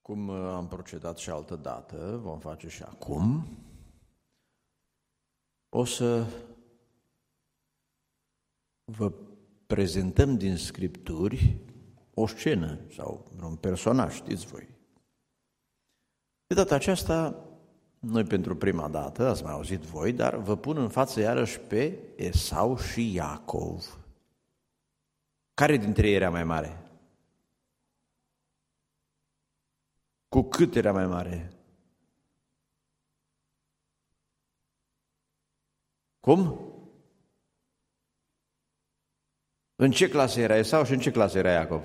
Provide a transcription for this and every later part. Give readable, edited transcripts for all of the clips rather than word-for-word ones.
Cum am procedat și altă dată, vom face și acum, o să vă prezentăm din Scripturi o scenă sau un personaj, știți voi. De data aceasta, noi pentru prima dată, ați mai auzit voi, dar vă pun în față iarăși pe Esau și Iacov. Care dintre ei era mai mare? Cu cât era mai mare? Cum? În ce clasă era Esau și în ce clasă era Iacov?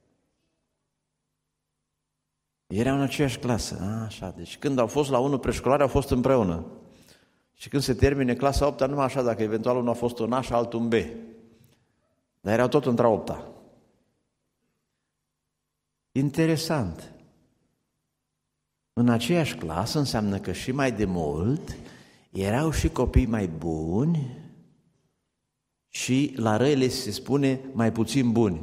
Erau în aceeași clasă. Așa, deci când au fost la 1 preșcolar, au fost împreună. Și când se termine clasa 8-a, numai așa, dacă eventual unul a fost un A și altul un B. Dar erau tot între 8-a. Interesant. În aceeași clasă înseamnă că și mai de mult erau și copii mai buni și la răile se spune mai puțin buni.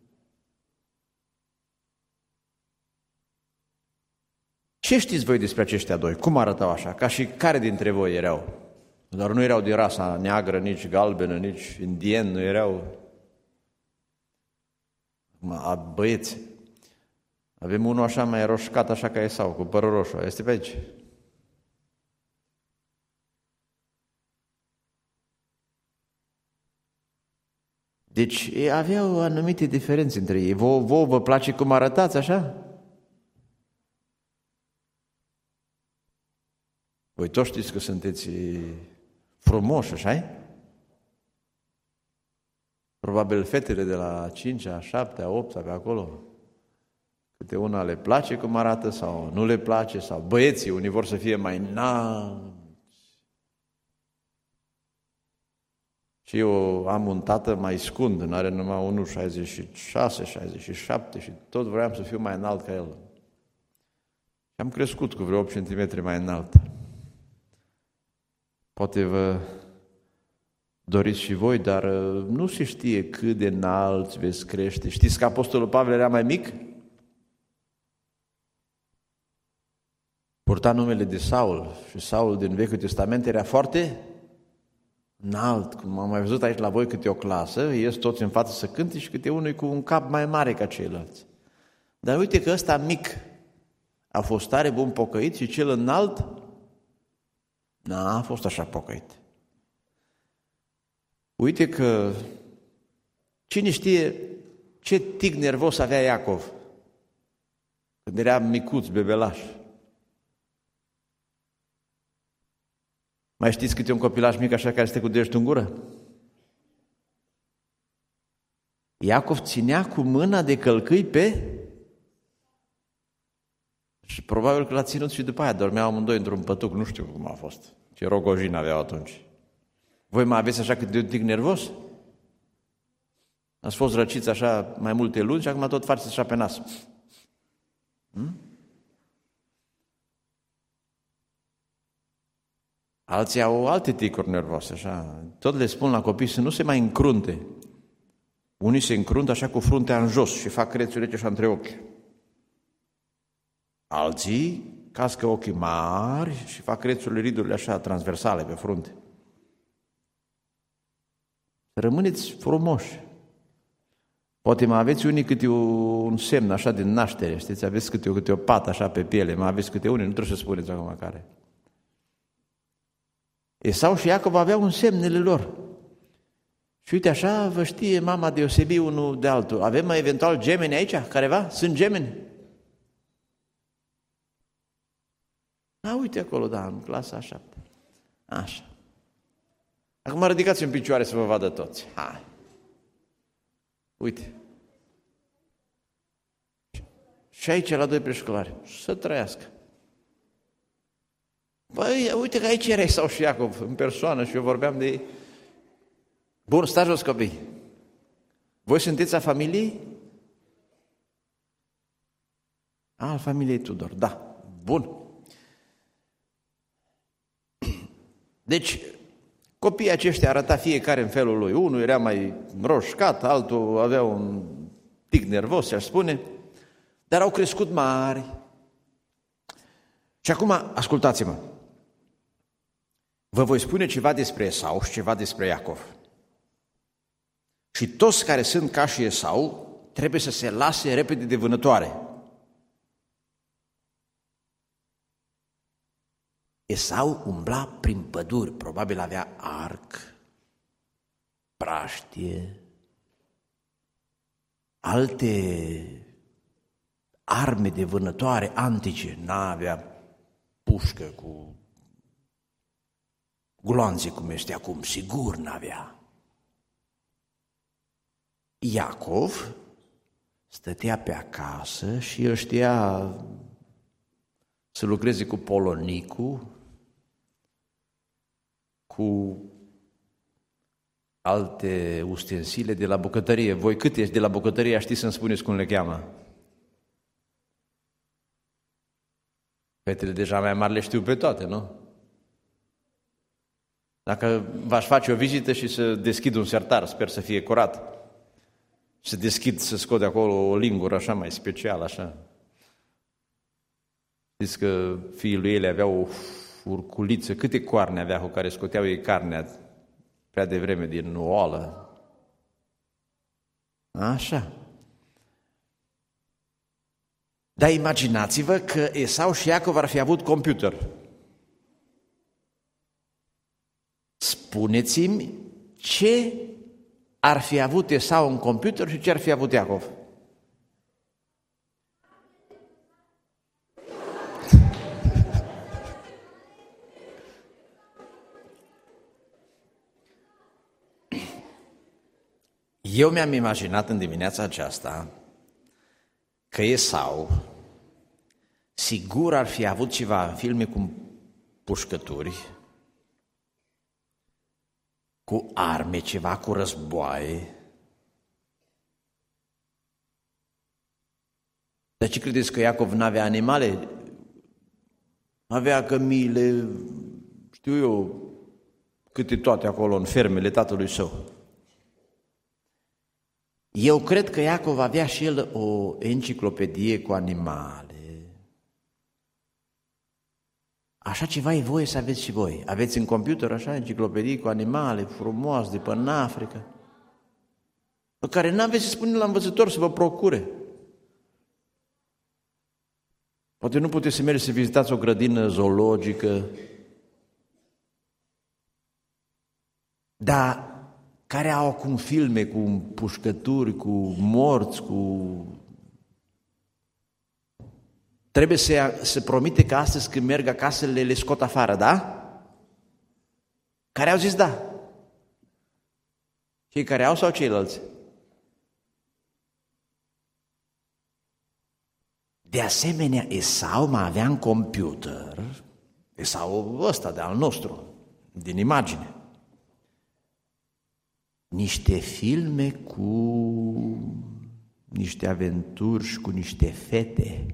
Ce știți voi despre aceștia doi? Cum arătau așa? Ca și care dintre voi erau? Dar nu erau din rasa neagră, nici galbenă, nici indieni, nu erau băieți. Avem unul așa mai roșcat, așa ca Esau, cu părul roșu. Este pe aici. Deci aveau anumite diferențe între ei. Vouă vă place cum arătați așa? Voi toți știți că sunteți frumoși, așa-i? Probabil fetele de la 5-a, 7-a, 8-a, pe acolo. Câte una le place cum arată sau nu le place, sau băieții, unii vor să fie mai înalți. Și eu am un tată mai scund, n-are numai 1,66, 67 și tot vreau să fiu mai înalt ca el. Și am crescut cu vreo 8 cm mai înalt. Poate vă doriți și voi, dar nu se știe cât de înalți veți crește. Știți că Apostolul Pavel era mai mic? Purta numele de Saul și Saul din Vechiul Testament era foarte înalt. Cum am mai văzut aici la voi câte o clasă, ies toți în față să cânte și câte unul cu un cap mai mare ca ceilalți. Dar uite că ăsta mic a fost tare bun pocăit și cel înalt n-a fost așa pocăit. Uite că cine știe ce tic nervos avea Iacov când era micuț, bebelaș. Mai știți câte un copilaș mic așa care stă cu degetul în gură? Iacov ținea cu mâna de călcâi pe... Și probabil că l-a ținut și după aia, dormeau amândoi într-un pătuc, nu știu cum a fost. Ce rogojin aveau atunci. Voi mai aveți așa câte un tic nervos? Ați fost răciți așa mai multe luni și acum tot faceți așa pe nas. Alții au alte ticuri nervoase, așa. Tot le spun la copii să nu se mai încrunte. Unii se încruntă așa cu fruntea în jos și fac crețuri rece așa între ochi. Alții cască ochii mari și fac crețurile, ridurile așa transversale pe frunte. Rămâneți frumoși. Poate mai aveți unii câte un semn așa din naștere, știți? Aveți câte o pată așa pe piele, mai aveți câte unii, nu trebuie să spuneți acum care. Esau și Iacov aveau un semnele lor. Și uite așa vă știe mama deosebi unul de altul. Avem mai eventual gemeni aici? Careva? Sunt gemeni? Uite acolo, da, în clasa 7. Așa. Acum ridicați în picioare să vă vadă toți. Hai. Uite. Și aici la 2 preșcolari. Să trăiască. Băi, uite că aici era Esau și Iacov în persoană și eu vorbeam de ei. Bun, stați jos, copii. Voi sunteți a familiei? Al familiei Tudor, da. Bun. Deci, copiii aceștia arăta fiecare în felul lui. Unul era mai roșcat, altul avea un tic nervos, aș spune, dar au crescut mari, Și acum, ascultați-mă. Vă voi spune ceva despre Esau și ceva despre Iacov. Și toți care sunt ca și Esau trebuie să se lase repede de vânătoare. Esau umbla prin păduri, probabil avea arc, praștie, alte arme de vânătoare antice, n-avea pușcă cu gloanțe cum este acum, sigur n-avea. Iacov stătea pe acasă și el știa să lucreze cu polonicul, cu alte ustensile de la bucătărie. Voi cât ești de la bucătărie, știți să-mi spuneți cum le cheamă? Fetele deja mai mari le știu pe toate, nu? Dacă v-aș face o vizită și să deschid un sertar, sper să fie curat, să deschid, să scot de acolo o lingură așa mai specială, așa. Știți că fiii lui ele aveau o furculiță, câte coarne avea cu care scoteau ei carnea prea devreme din oală. Așa. Dar imaginați-vă că Esau și Iacov ar fi avut computer. Spuneți-mi ce ar fi avut Esau în computer și ce ar fi avut Iacov. Eu mi-am imaginat în dimineața aceasta că Esau sigur ar fi avut ceva filme cu pușcături, cu arme, ceva cu războaie. Dar ce credeți că Iacov n-avea animale? Avea cămile, știu eu, câte toate acolo în fermele tatălui său. Eu cred că Iacov avea și el o enciclopedie cu animale. Așa ceva e voie să aveți și voi. Aveți în computer așa enciclopedii cu animale frumoase de până în Africa, pe care n-aveți să spuneți la învățător să vă procure. Poate nu puteți să mergeți să vizitați o grădină zoologică, dar care au acum filme cu pușcături, cu morți, cu... Trebuie să promite că astăzi când merg acasă le scot afară, da? Care au zis da? Cei care au sau ceilalți? De asemenea, Esau mai avea în computer, Esau ăsta de al nostru, din imagine, niște filme cu niște aventuri și cu niște fete.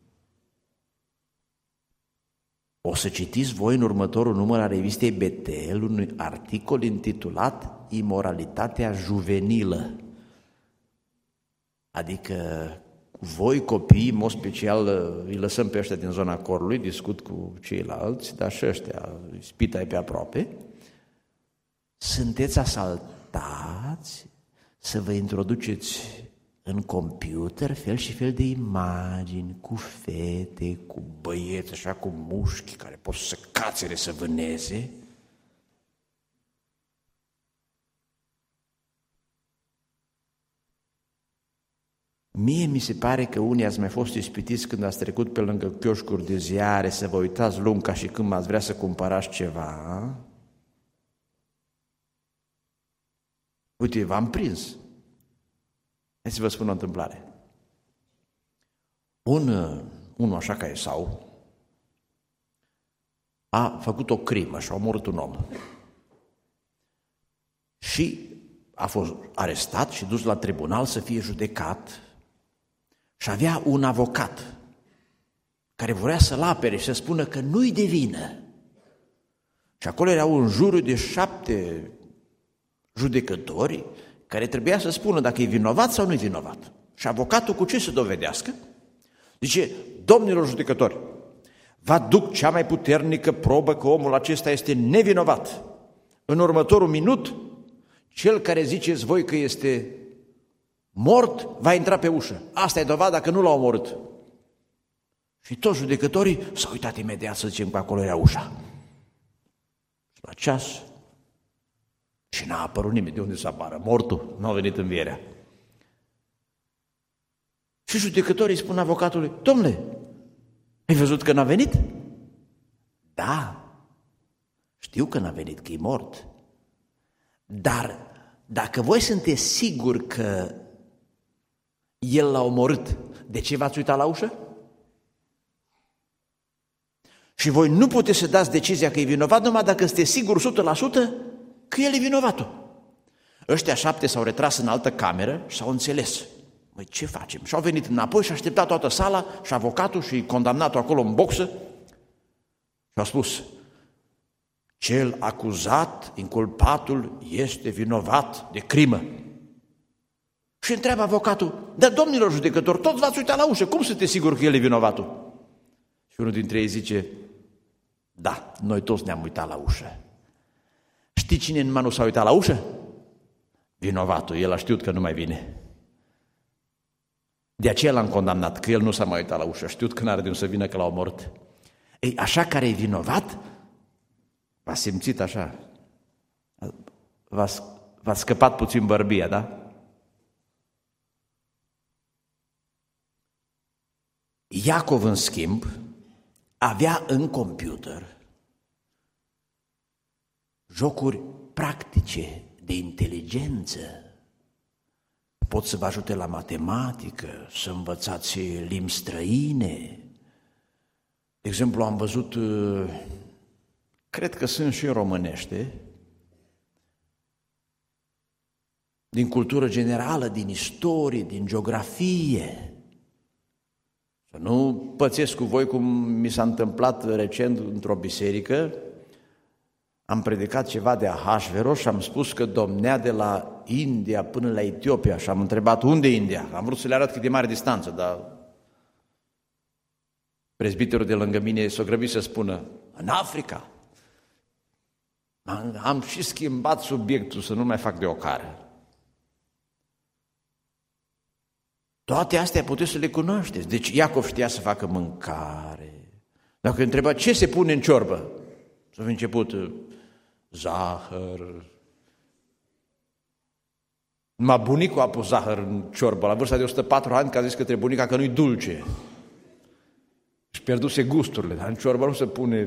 O să citiți voi în următorul număr al revistei Betel un articol intitulat Imoralitatea juvenilă. Adică voi copiii, în mod special, îi lăsăm pe ăștia din zona corului, discut cu ceilalți, dar și ăștia, spita-i pe aproape, sunteți asaltați să vă introduceți în computer fel și fel de imagini cu fete, cu băieți, așa, cu mușchi care pot să cațere, să vâneze. Mie mi se pare că unii ați mai fost ispitiți când ați trecut pe lângă chioșcuri de ziare să vă uitați lung ca și când ați vrea să cumpărați ceva. Uite, v-am prins. Hai să vă spun o întâmplare. Unul așa ca Esau a făcut o crimă și a omorât un om. Și a fost arestat și dus la tribunal să fie judecat și avea un avocat care vrea să-l apere și să spună că nu-i de vină. Și acolo era un juriu de 7 judecători care trebuia să spună dacă e vinovat sau nu-i vinovat. Și avocatul cu ce să dovedească? Zice, domnilor judecători, vă aduc cea mai puternică probă că omul acesta este nevinovat. În următorul minut, cel care ziceți voi că este mort va intra pe ușă. Asta e dovada că nu l-au omorât. Și toți judecătorii s-au uitat imediat să zicem că acolo era ușa. La ceas și n-a apărut nimeni. De unde să apară? Mortul. Nu a venit învierea. Și judecătorii spun avocatului: domnule, ai văzut că n-a venit? Da, știu că n-a venit, că e mort. Dar dacă voi sunteți siguri că el l-a omorât, de ce v-ați uitat la ușă? Și voi nu puteți să dați decizia că e vinovat numai dacă sunteți siguri 100% că el e vinovatul. Ăștia 7 s-au retras în altă cameră și s-au înțeles. Măi, ce facem? Și au venit înapoi și au așteptat toată sala și avocatul și condamnatul acolo în boxă și au spus: cel acuzat, inculpatul, este vinovat de crimă. Și întreabă avocatul: dar domnilor judecători, toți v-ați uitat la ușă, cum sunteți siguri că el e vinovatul? Și unul dintre ei zice: da, noi toți ne-am uitat la ușă. Știi cine numai nu s-a uitat la ușă? Vinovatul, el a știut că nu mai vine. De aceea l-am condamnat, că el nu s-a mai uitat la ușă, a știut că n-are de unde să vină, că l-a omorât. Ei, așa care e vinovat, v-a simțit așa, v-a scăpat puțin bărbia, da? Iacov, în schimb, avea în computer jocuri practice de inteligență. Pot să vă ajute la matematică, să învățați limbi străine. De exemplu, am văzut, cred că sunt și românește, din cultură generală, din istorie, din geografie. Să nu pățesc cu voi cum mi s-a întâmplat recent într-o biserică. Am predicat ceva de Ahasveros și am spus că domnea de la India până la Etiopia și am întrebat: unde e India? Am vrut să le arăt cât de mare distanță, dar prezbiterul de lângă mine s-a grăbit să spună: în Africa. Am și schimbat subiectul să nu mai fac de ocară. Toate astea puteți să le cunoașteți. Deci Iacov știa să facă mâncare. Dacă întreba ce se pune în ciorbă, s-a început zahăr. Numai bunicul a pus zahăr în ciorbă la vârsta de 104 ani, că a zis către bunica că nu-i dulce. Și pierduse gusturile, dar în ciorbă nu se pune,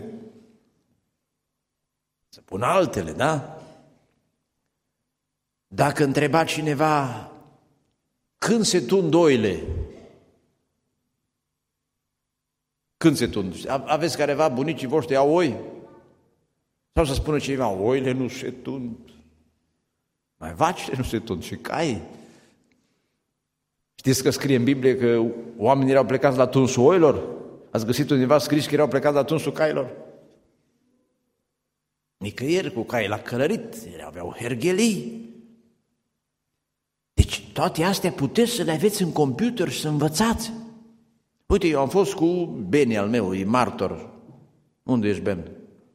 se pun altele, da? Dacă întreba cineva când se tund oile, când se tund? Aveți careva, bunicii voștri au oi? Sau să spună ceva: oile nu se tund, mai vacile nu se tund și cai. Știți că scrie în Biblie că oamenii erau plecați la tunsul oilor? Ați găsit undeva scris că erau plecați la tunsul cailor? Nicăieri cu cai la călărit, aveau herghelii. Deci toate astea puteți să le aveți în computer și să învățați. Uite, eu am fost cu Beni al meu, e martor. Unde ești, Ben?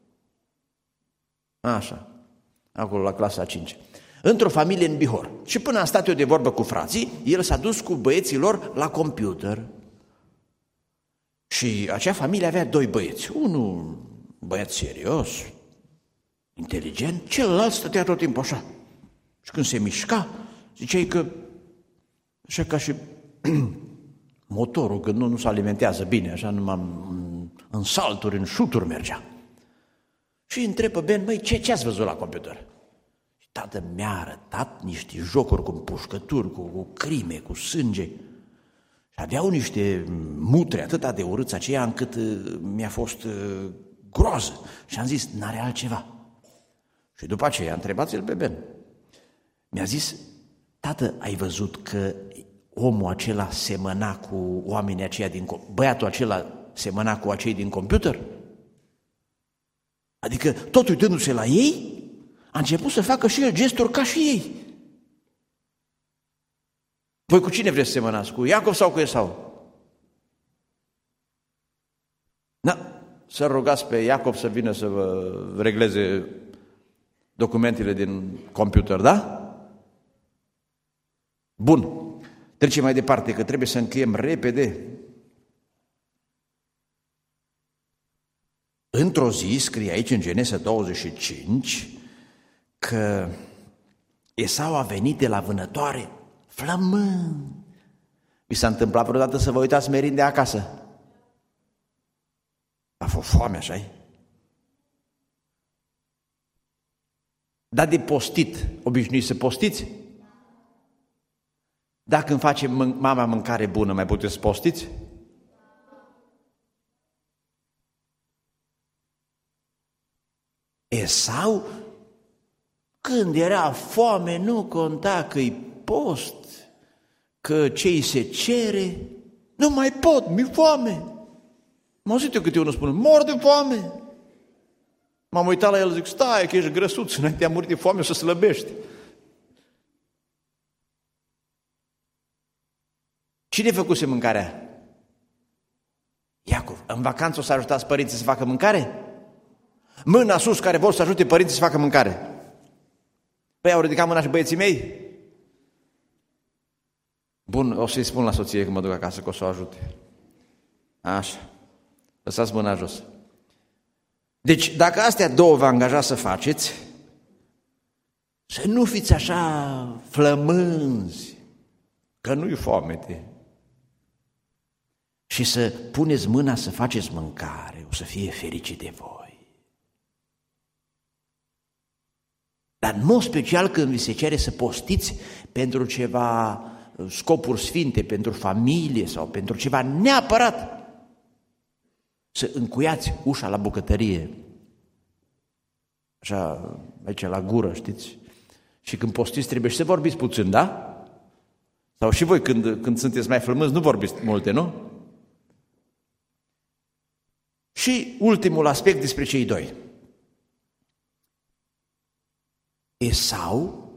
Așa, acolo la clasa a 5. Într-o familie în Bihor. Și până am stat eu de vorbă cu frații, el s-a dus cu băieții lor la computer. Și acea familie avea 2 băieți. Unul băiat serios, inteligent, celălalt stătea tot timpul așa. Și când se mișca, ziceai că, așa ca și motorul, când nu se alimentează bine, așa numai în salturi, în șuturi mergea. Și îi întrebă Ben: măi, ce ați văzut la computer? Și tată mi-a arătat niște jocuri cu împușcături, cu crime, cu sânge. Și aveau niște mutre atâta de urâți aceea încât mi-a fost groază. Și am zis: n-are altceva. Și după aceea, întrebați-l pe Ben. Mi-a zis: tată, ai văzut că omul acela semăna cu oamenii aceia băiatul acela semăna cu acei din computer? Adică, tot uitându-se la ei, a început să facă și el gesturi ca și ei. Voi cu cine vreți să semănați? Cu Iacov sau cu Esau? Da. să rugați pe Iacov să vină să vă regleze documentele din computer, da? Bun. Trecem mai departe, că trebuie să încheiem repede. Într-o zi, scrie aici în Genesa 25, că Esau a venit de la vânătoare flămând. Vi s-a întâmplat vreodată să vă uitați merind de acasă? A fost foame, așa-i? Dar de postit, obișnuiți să postiți? Dacă îmi face mama mâncare bună, mai puteți să postiți? Esau, când era foame, nu conta că-i post, că ce-i se cere, nu mai pot, mi-e foame. M-am auzit eu câte unul spune, mor de foame. M-am uitat la el, zic, stai că ești grăsuț, înainte de a muri de foame o să slăbești. Cine făcuse mâncarea? Iacov. În vacanță o să ajutați părinții să facă mâncare? Mâna sus care vor să ajute părinții să facă mâncare. Păi au ridicat mâna și băieții mei? Bun, o să-i spun la soție când mă duc acasă că o să o ajute. Așa. Lăsați mâna jos. Deci, dacă astea două vă angajați să faceți, să nu fiți așa flămânzi, că nu-i foamete. Și să puneți mâna să faceți mâncare, o să fie fericit de voi. Dar în mod special când vi se cere să postiți pentru ceva scopuri sfinte, pentru familie sau pentru ceva neapărat, să încuiați ușa la bucătărie, așa, aici la gură, știți? Și când postiți trebuie și să vorbiți puțin, da? Sau și voi când sunteți mai flămânzi nu vorbiți multe, nu? Și ultimul aspect despre cei doi. Esau,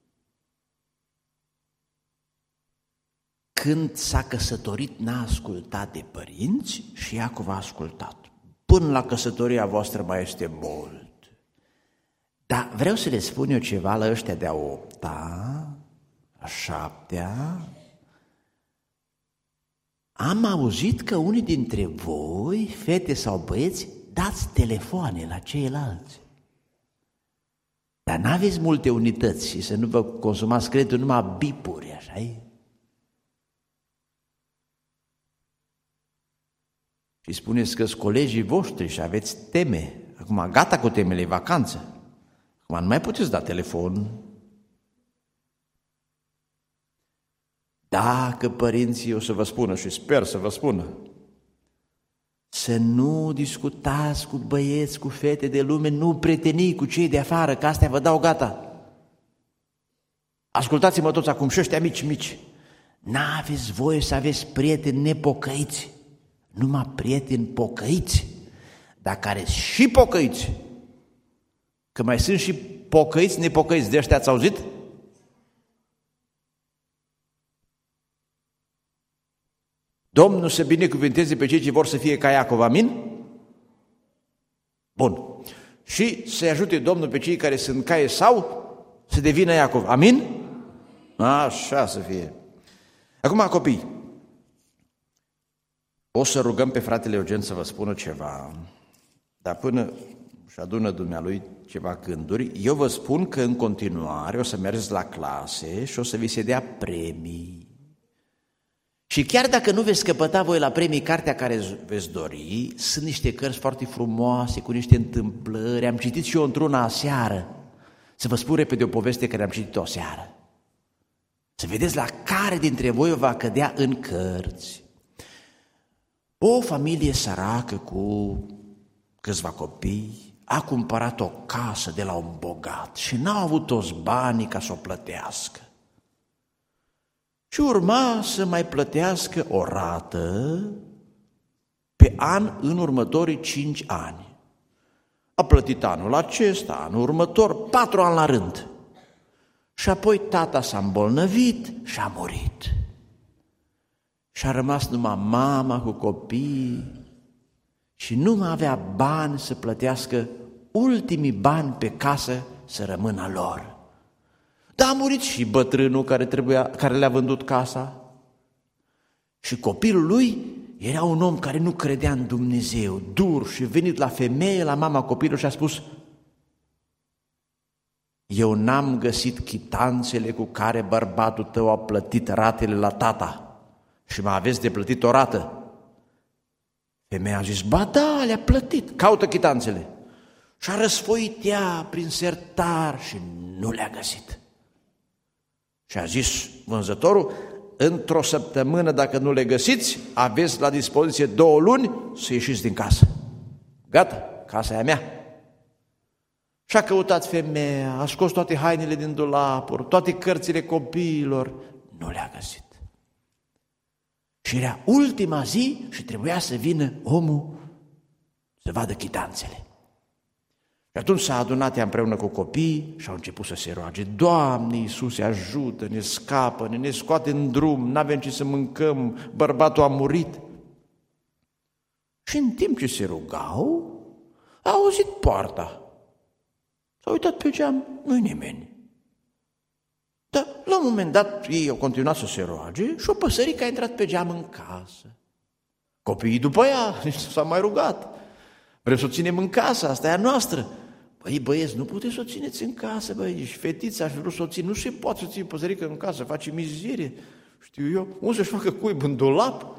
când s-a căsătorit, n-a ascultat de părinți și Iacov a ascultat. Până la căsătoria voastră mai este mult. Dar vreau să le spun eu ceva la ăștia de-a 8-a, a 7-a. Am auzit că unii dintre voi, fete sau băieți, dați telefoane la ceilalți. Dar n-aveți multe unități și să nu vă consumați creditul numai bipuri, așa-i? Și spuneți că sunt colegii voștri și aveți teme. Acum gata cu temele, vacanță. Acum nu mai puteți da telefon. Dacă părinții o să vă spună și sper să vă spună, să nu discutați cu băieți, cu fete de lume, nu prieteni cu cei de afară, că astea vă dau gata. Ascultați-mă toți acum și ăștia mici. N-aveți voie să aveți prieteni nepocăiți, numai prieteni pocăiți, dar care și pocăiți. Că mai sunt și pocăiți, nepocăiți, de ăștia ați auzit? Domnul să binecuvânteze pe cei ce vor să fie ca Iacov, amin? Bun. Și să-i ajute Domnul pe cei care sunt ca Esau să devină Iacov, amin? Așa să fie. Acum, copii, o să rugăm pe fratele Eugen să vă spună ceva, dar până își adună dumnealui ceva gânduri, eu vă spun că în continuare o să mergeți la clase și o să vi se dea premii. Și chiar dacă nu veți căpăta voi la premii cartea care veți dori, sunt niște cărți foarte frumoase, cu niște întâmplări. Am citit și eu într-una aseară. Să vă spun repede o poveste care am citit-o aseară. Să vedeți la care dintre voi va cădea în cărți. O familie săracă cu câțiva copii a cumpărat o casă de la un bogat și n-au avut toți banii ca să o plătească. Și urma să mai plătească o rată pe an în următorii 5 ani. A plătit anul acesta, anul următor, 4 ani la rând. Și apoi tata s-a îmbolnăvit și a murit. Și a rămas numai mama cu copii și nu mai avea bani să plătească ultimii bani pe casă să rămână a lor. Dar a murit și bătrânul care le-a vândut casa. Și copilul lui era un om care nu credea în Dumnezeu, dur, și venit la femeie, la mama copilului și a spus: eu n-am găsit chitanțele cu care bărbatul tău a plătit ratele la tata și mă aveți de plătit o rată. Femeia a zis: ba da, le-a plătit, caută chitanțele. Și a răsfoit ea prin sertar și nu le-a găsit. Și a zis vânzătorul: într-o săptămână, dacă nu le găsiți, aveți la dispoziție 2 luni să ieșiți din casă. Gata, casa e a mea. Și a căutat femeia, a scos toate hainele din dulapuri, toate cărțile copiilor, nu le-a găsit. Și era ultima zi și trebuia să vină omul să vadă chitanțele. Și atunci s-a adunat ea împreună cu copiii și au început să se roage: Doamne Iisuse, ajută, ne scapă, ne scoate în drum, n-avem ce să mâncăm, bărbatul a murit. Și în timp ce se rugau, a auzit poarta. S-a uitat pe geam, nu-i nimeni. Dar la un moment dat ei au continuat să se roage și o păsărică a intrat pe geam în casă. Copiii după ea s-au mai rugat: vrem să o ținem în casă, asta e a noastră. Băi, băieți, nu puteți să o țineți în casă, băi, și fetița aș vrea să o țin. Nu se poate să țin păsărică în casă, face mizerie. Știu eu, unde să-și facă cuib în dulap?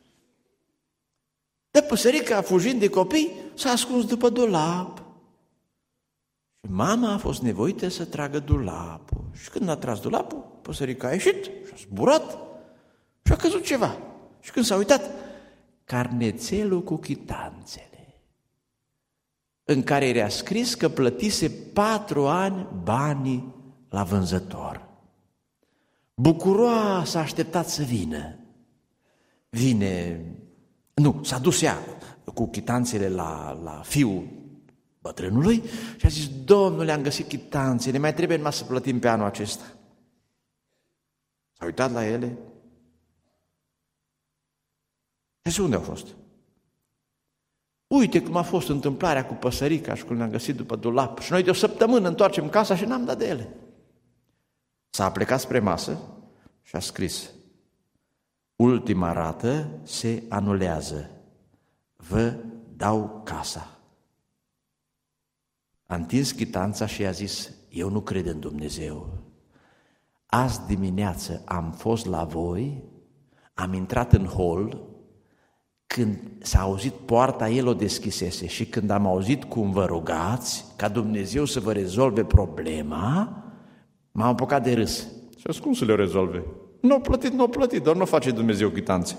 Dar păsărica, fugind de copii, s-a ascuns după dulap. Și mama a fost nevoită să tragă dulapul. Și când a tras dulapul, păsărica a ieșit și a zburat și a căzut ceva. Și când s-a uitat, carnețelul cu chitanțele, în care era scris că plătise 4 ani banii la vânzător. Bucuroasă a așteptat să vină. S-a dus ea cu chitanțele la fiul bătrânului și a zis: Domnule, am găsit chitanțele, mai trebuie numai să plătim pe anul acesta. S-a uitat la ele și zis: unde au fost? Uite cum a fost întâmplarea cu păsărica și cum le-am găsit după dulap. Și noi de o săptămână întoarcem casa și n-am dat de ele. S-a plecat spre masă și a scris: ultima rată se anulează, vă dau casa. A întins chitanța și a zis: eu nu cred în Dumnezeu. Azi dimineață am fost la voi, am intrat în hol, când s-a auzit poarta, el o deschisese și când am auzit cum vă rugați ca Dumnezeu să vă rezolve problema, m-am apucat de râs. Și cum să le rezolve? Nu au plătit, dar nu face Dumnezeu chitanțe.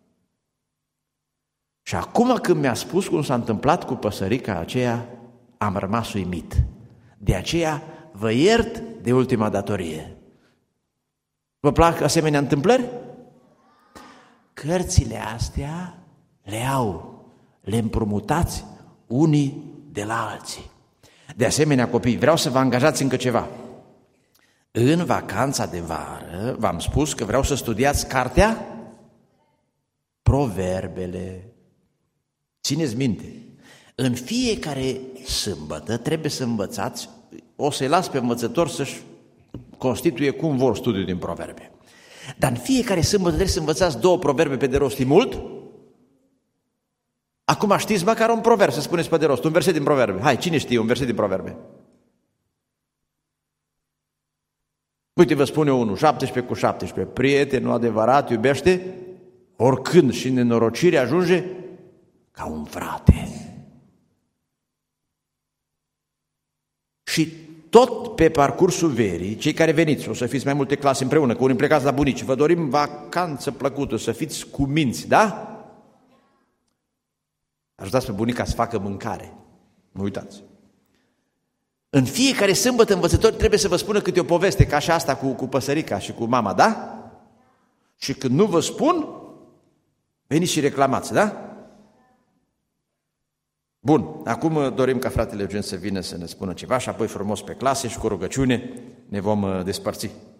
Și acum când mi-a spus cum s-a întâmplat cu păsărica aceea, am rămas uimit. De aceea vă iert de ultima datorie. Vă plac asemenea întâmplări? Cărțile astea le împrumutați unii de la alții. De asemenea, copii, vreau să vă angajați încă ceva. În vacanța de vară v-am spus că vreau să studiați cartea Proverbele. Țineți minte, în fiecare sâmbătă trebuie să învățați, o să-i las pe învățător să-și constituie cum vor studiul din Proverbe. Dar în fiecare sâmbătă trebuie să învățați 2 proverbe pe de rost. E mult? Acum știți măcar un proverb, să spuneți pe de rost, un verset din Proverbe. Hai, cine știe un verset din Proverbe? Uite, vă spun eu unul, 17:17. Prietenul adevărat iubește oricând și în nenorocire ajunge ca un frate. Și tot pe parcursul verii, cei care veniți, o să fiți mai multe clase împreună, că unii plecați la bunici, vă dorim vacanță plăcută, să fiți cu minți, da? Ajutați pe bunica să facă mâncare. Nu uitați. În fiecare sâmbătă învățători trebuie să vă spună câte o poveste, ca și asta cu păsărica și cu mama, da? Și când nu vă spun, veniți și reclamați, da? Bun, acum dorim ca fratele Eugen să vină să ne spună ceva și apoi frumos pe clase și cu rugăciune ne vom despărți.